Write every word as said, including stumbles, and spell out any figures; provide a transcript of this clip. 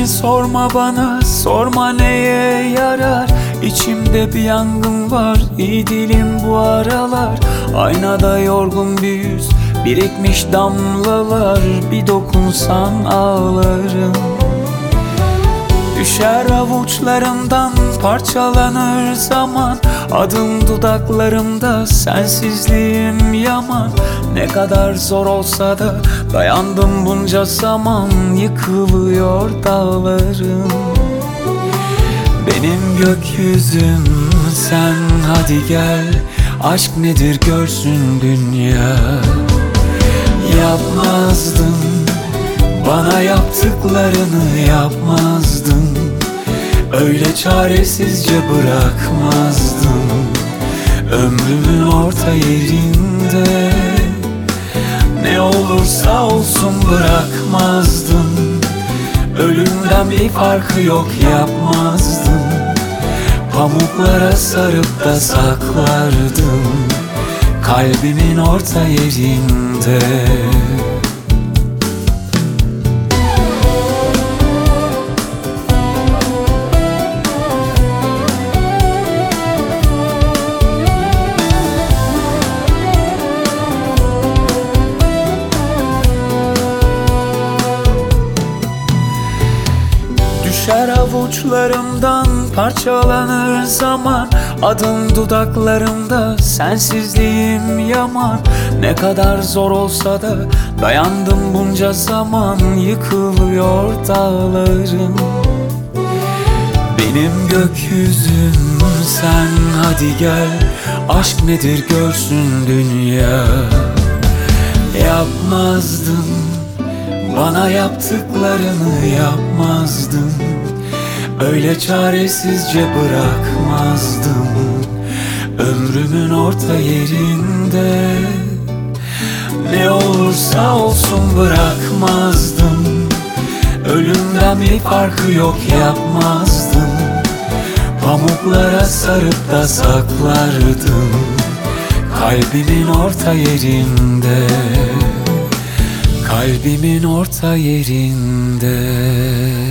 Sebebini sorma bana, sorma neye yarar. İçimde bir yangın var, iyi değilim bu aralar. Aynada yorgun bir yüz, birikmiş damlalar. Bir dokunsan ağlarım. Düşer avuçlarımdan, parçalanır zaman. Adım dudaklarımda, sensizliğim yaman. Ne kadar zor olsa da dayandım bunca zaman. Yıkılıyor dağlarım. Benim gökyüzüm sen, hadi gel. Aşk nedir görsün dünya. Yapmazdın, bana yaptıklarını yapmazdın. Öyle çaresizce bırakmazdın. Ömrümün orta yerinde ne olursa olsun bırakmazdın. Ölümden bir farkı yok yapmazdın. Pamuklara sarıp da saklardım kalbimin orta yerinde. Düşer avuçlarımdan, parçalanır zaman. Adım dudaklarımda, sensizliğim yaman. Ne kadar zor olsa da dayandım bunca zaman. Yıkılıyor dağlarım. Benim gökyüzüm sen, hadi gel. Aşk nedir görsün dünya. Yapmazdın, bana yaptıklarını yapmazdın. Öyle çaresizce bırakmazdım. Ömrümün orta yerinde ne olursa olsun bırakmazdım. Ölümden bir farkı yok yapmazdım. Pamuklara sarıp da saklardım kalbimin orta yerinde. Kalbimin orta yerinde.